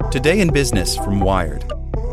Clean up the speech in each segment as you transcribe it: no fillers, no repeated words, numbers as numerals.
Today in Business from Wired.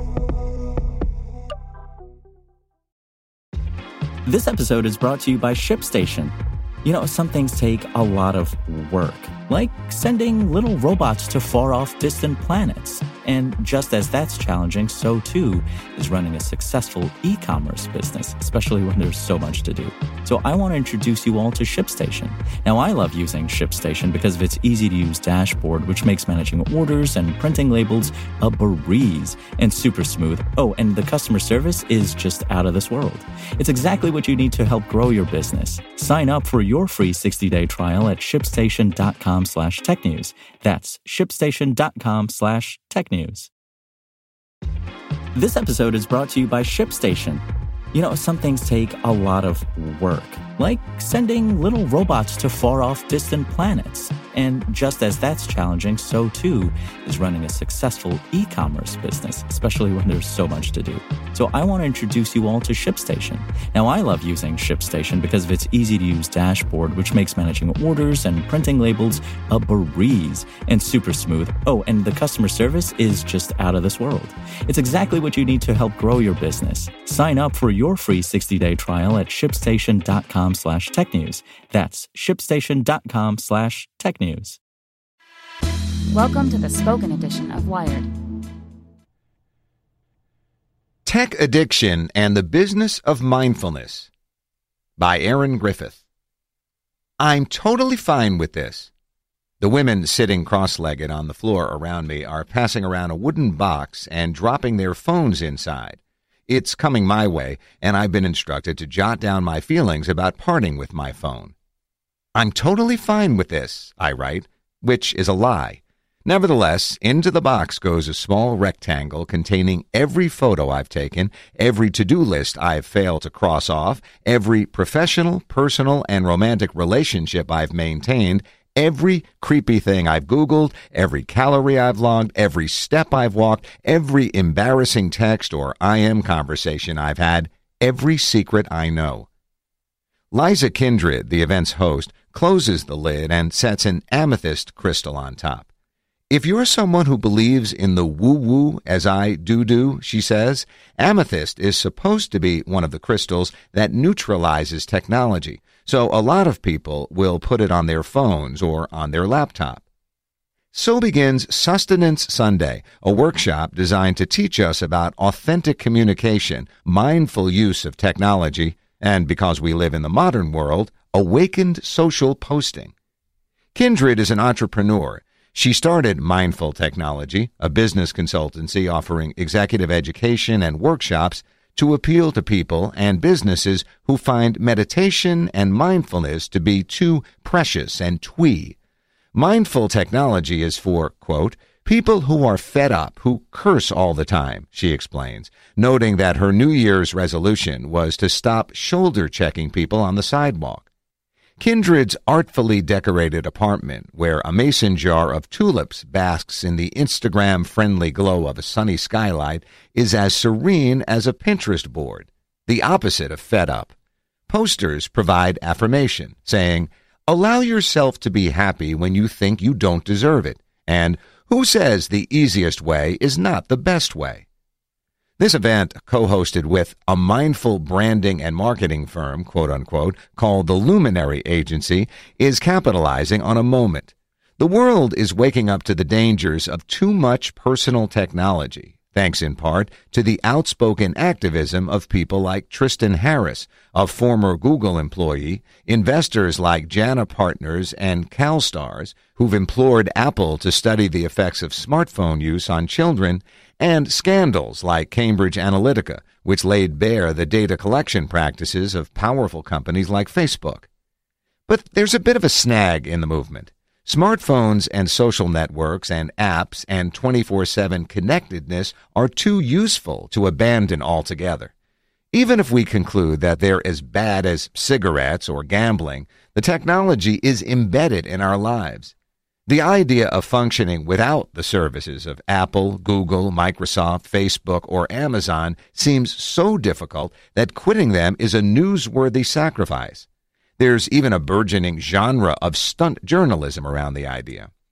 This episode is brought to you by ShipStation. You know, some things take a lot of work, like sending little robots to far-off distant planets. And just as that's challenging, so too is running a successful e-commerce business, especially when there's so much to do. So I want to introduce you all to ShipStation. Now, I love using ShipStation because of its easy-to-use dashboard, which makes managing orders and printing labels a breeze and super smooth. Oh, and the customer service is just out of this world. It's exactly what you need to help grow your business. Sign up for your free 60-day trial at shipstation.com/technews. That's shipstation.com/technews. This episode is brought to you by ShipStation. You know, some things take a lot of work, like sending little robots to far-off distant planets. And just as that's challenging, so too is running a successful e-commerce business, especially when there's so much to do. So I want to introduce you all to ShipStation. Now, I love using ShipStation because of its easy-to-use dashboard, which makes managing orders and printing labels a breeze and super smooth. Oh, and the customer service is just out of this world. It's exactly what you need to help grow your business. Sign up for your free 60-day trial at shipstation.com/technews. That's shipstation.com/technews. Welcome to the spoken edition of Wired. Tech Addiction and the Business of Mindfulness by Aaron Griffith. I'm totally fine with this. The women sitting cross-legged on the floor around me are passing around a wooden box and dropping their phones inside. It's coming my way, and I've been instructed to jot down my feelings about parting with my phone. I'm totally fine with this, I write, which is a lie. Nevertheless, into the box goes a small rectangle containing every photo I've taken, every to-do list I've failed to cross off, every professional, personal, and romantic relationship I've maintained, every creepy thing I've Googled, every calorie I've logged, every step I've walked, every embarrassing text or IM conversation I've had, every secret I know. Liza Kindred, the event's host, closes the lid and sets an amethyst crystal on top. If you're someone who believes in the woo-woo as I do, she says, amethyst is supposed to be one of the crystals that neutralizes technology, so a lot of people will put it on their phones or on their laptop. So begins Sustenance Sunday, a workshop designed to teach us about authentic communication, mindful use of technology, and because we live in the modern world, awakened social posting. Kindred is an entrepreneur. She started Mindful Technology, a business consultancy offering executive education and workshops to appeal to people and businesses who find meditation and mindfulness to be too precious and twee. Mindful Technology is for, quote, people who are fed up, who curse all the time, she explains, noting that her New Year's resolution was to stop shoulder-checking people on the sidewalk. Kindred's artfully decorated apartment, where a mason jar of tulips basks in the Instagram-friendly glow of a sunny skylight, is as serene as a Pinterest board, the opposite of fed up. Posters provide affirmation, saying, allow yourself to be happy when you think you don't deserve it, and who says the easiest way is not the best way? This event, co-hosted with a mindful branding and marketing firm, quote-unquote, called the Luminary Agency, is capitalizing on a moment. The world is waking up to the dangers of too much personal technology, thanks in part to the outspoken activism of people like Tristan Harris, a former Google employee, investors like Jana Partners and CalSTARS, who've implored Apple to study the effects of smartphone use on children, and scandals like Cambridge Analytica, which laid bare the data collection practices of powerful companies like Facebook. But there's a bit of a snag in the movement. Smartphones and social networks and apps and 24/7 connectedness are too useful to abandon altogether. Even if we conclude that they're as bad as cigarettes or gambling, the technology is embedded in our lives. The idea of functioning without the services of Apple, Google, Microsoft, Facebook, or Amazon seems so difficult that quitting them is a newsworthy sacrifice. There's even a burgeoning genre of stunt journalism around the idea.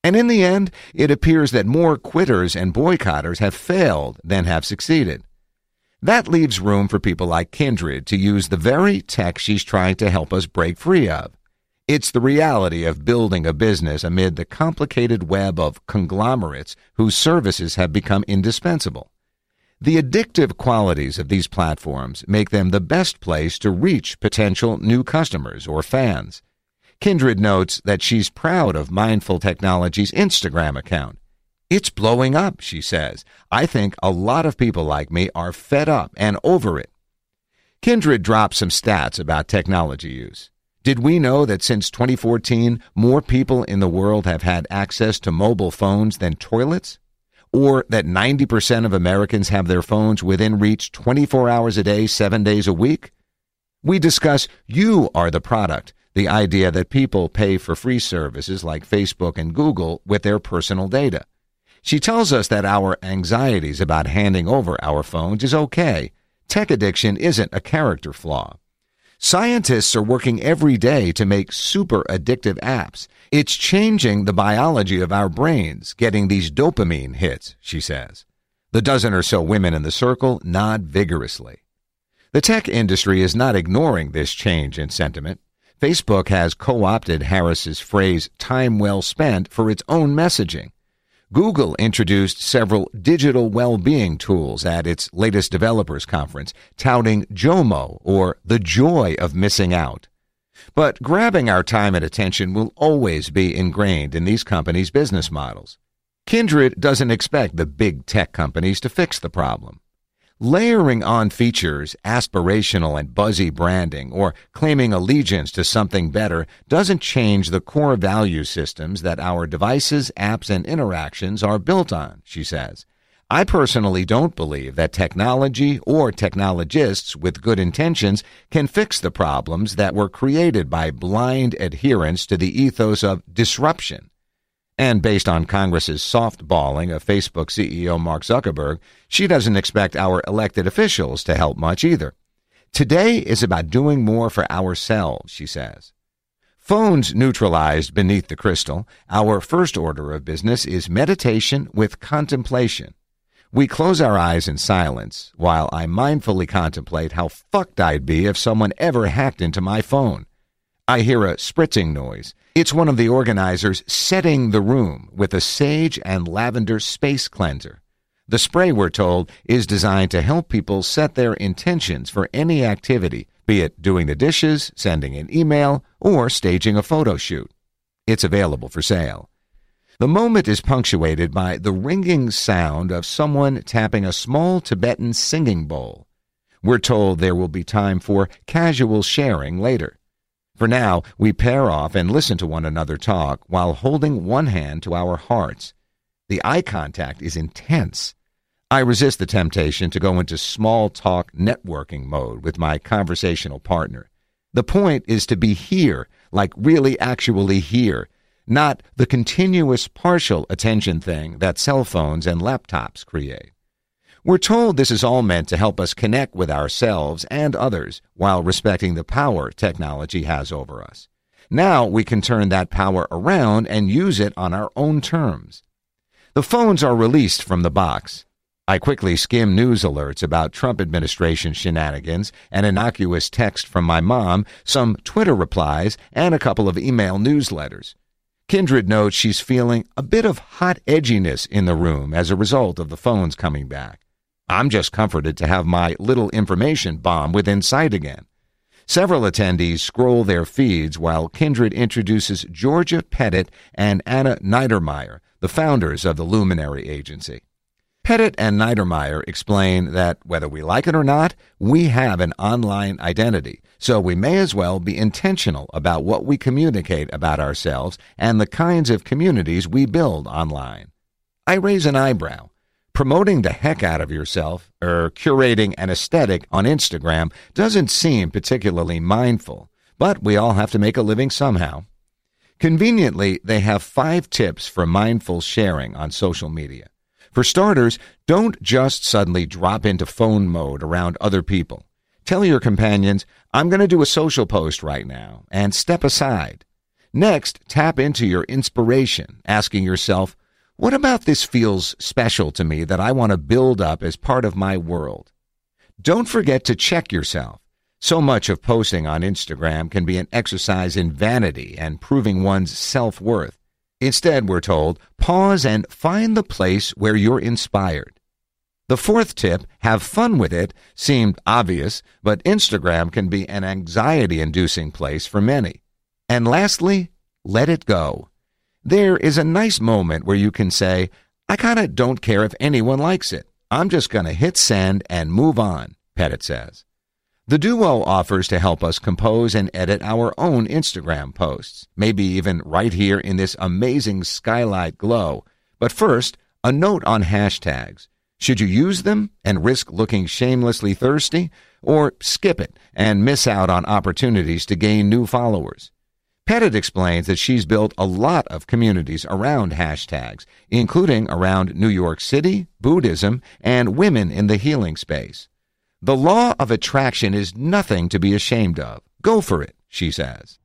And in the end, it appears that more quitters and boycotters have failed than have succeeded. That leaves room for people like Kindred to use the very tech she's trying to help us break free of. It's the reality of building a business amid the complicated web of conglomerates whose services have become indispensable. The addictive qualities of these platforms make them the best place to reach potential new customers or fans. Kindred notes that she's proud of Mindful Technology's Instagram account. It's blowing up, she says. I think a lot of people like me are fed up and over it. Kindred dropped some stats about technology use. Did we know that since 2014, more people in the world have had access to mobile phones than toilets? Or that 90% of Americans have their phones within reach 24 hours a day, 7 days a week? We discuss you are the product, the idea that people pay for free services like Facebook and Google with their personal data. She tells us that our anxieties about handing over our phones is okay. Tech addiction isn't a character flaw. Scientists are working every day to make super addictive apps. It's changing the biology of our brains, getting these dopamine hits, she says. The dozen or so women in the circle nod vigorously. The tech industry is not ignoring this change in sentiment. Facebook has co-opted Harris's phrase, time well spent, for its own messaging. Google introduced several digital well-being tools at its latest developers conference, touting JOMO, or the joy of missing out. But grabbing our time and attention will always be ingrained in these companies' business models. Kindred doesn't expect the big tech companies to fix the problem. Layering on features, aspirational and buzzy branding, or claiming allegiance to something better doesn't change the core value systems that our devices, apps, and interactions are built on, she says. I personally don't believe that technology or technologists with good intentions can fix the problems that were created by blind adherence to the ethos of disruption. And based on Congress's softballing of Facebook CEO Mark Zuckerberg, she doesn't expect our elected officials to help much either. Today is about doing more for ourselves, she says. Phones neutralized beneath the crystal, our first order of business is meditation with contemplation. We close our eyes in silence while I mindfully contemplate how fucked I'd be if someone ever hacked into my phone. I hear a spritzing noise. It's one of the organizers setting the room with a sage and lavender space cleanser. The spray, we're told, is designed to help people set their intentions for any activity, be it doing the dishes, sending an email, or staging a photo shoot. It's available for sale. The moment is punctuated by the ringing sound of someone tapping a small Tibetan singing bowl. We're told there will be time for casual sharing later. For now, we pair off and listen to one another talk while holding one hand to our hearts. The eye contact is intense. I resist the temptation to go into small talk networking mode with my conversational partner. The point is to be here, like really actually here, not the continuous partial attention thing that cell phones and laptops create. We're told this is all meant to help us connect with ourselves and others while respecting the power technology has over us. Now we can turn that power around and use it on our own terms. The phones are released from the box. I quickly skim news alerts about Trump administration shenanigans, an innocuous text from my mom, some Twitter replies, and a couple of email newsletters. Kindred notes she's feeling a bit of hot edginess in the room as a result of the phones coming back. I'm just comforted to have my little information bomb within sight again. Several attendees scroll their feeds while Kindred introduces Georgia Pettit and Anna Niedermeyer, the founders of the Luminary Agency. Pettit and Niedermeyer explain that whether we like it or not, we have an online identity, so we may as well be intentional about what we communicate about ourselves and the kinds of communities we build online. I raise an eyebrow. Promoting the heck out of yourself or curating an aesthetic on Instagram doesn't seem particularly mindful, but we all have to make a living somehow. Conveniently, they have 5 tips for mindful sharing on social media. For starters, don't just suddenly drop into phone mode around other people. Tell your companions, I'm going to do a social post right now, and step aside. Next, tap into your inspiration, asking yourself, what about this feels special to me that I want to build up as part of my world? Don't forget to check yourself. So much of posting on Instagram can be an exercise in vanity and proving one's self-worth. Instead, we're told, pause and find the place where you're inspired. The fourth tip, have fun with it, seemed obvious, but Instagram can be an anxiety-inducing place for many. And lastly, let it go. There is a nice moment where you can say, I kind of don't care if anyone likes it. I'm just going to hit send and move on, Pettit says. The duo offers to help us compose and edit our own Instagram posts, maybe even right here in this amazing skylight glow. But first, a note on hashtags. Should you use them and risk looking shamelessly thirsty, or skip it and miss out on opportunities to gain new followers? Pettit explains that she's built a lot of communities around hashtags, including around New York City, Buddhism, and women in the healing space. The law of attraction is nothing to be ashamed of. Go for it, she says.